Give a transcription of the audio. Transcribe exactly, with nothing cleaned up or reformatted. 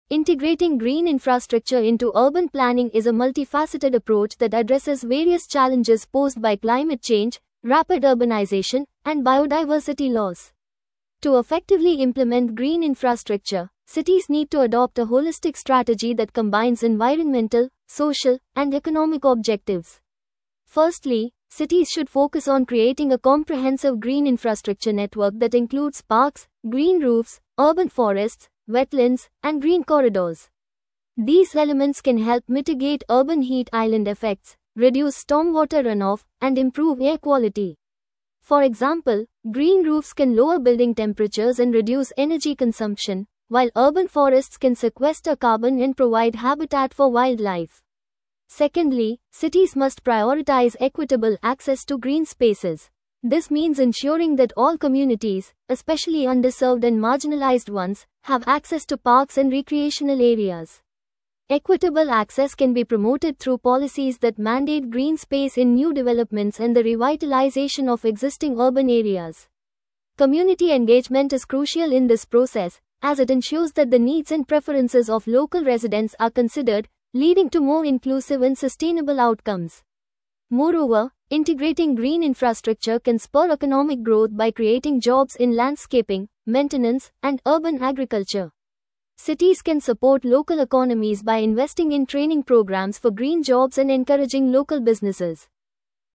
Integrating green infrastructure into urban planning is a multifaceted approach that addresses various challenges posed by climate change, rapid urbanization, and biodiversity loss. To effectively implement green infrastructure, cities need to adopt a holistic strategy that combines environmental, social, and economic objectives. Firstly, cities should focus on creating a comprehensive green infrastructure network that includes parks, green roofs, urban forests, wetlands, and green corridors. These elements can help mitigate urban heat island effects, reduce stormwater runoff, and improve air quality. For example, green roofs can lower building temperatures and reduce energy consumption, while urban forests can sequester carbon and provide habitat for wildlife. Secondly, cities must prioritize equitable access to green spaces. This means ensuring that all communities, especially underserved and marginalized ones, have access to parks and recreational areas. Equitable access can be promoted through policies that mandate green space in new developments and the revitalization of existing urban areas. Community engagement is crucial in this process, as it ensures that the needs and preferences of local residents are considered, leading to more inclusive and sustainable outcomes. Moreover, integrating green infrastructure can spur economic growth by creating jobs in landscaping, maintenance, and urban agriculture. Cities can support local economies by investing in training programs for green jobs and encouraging local businesses.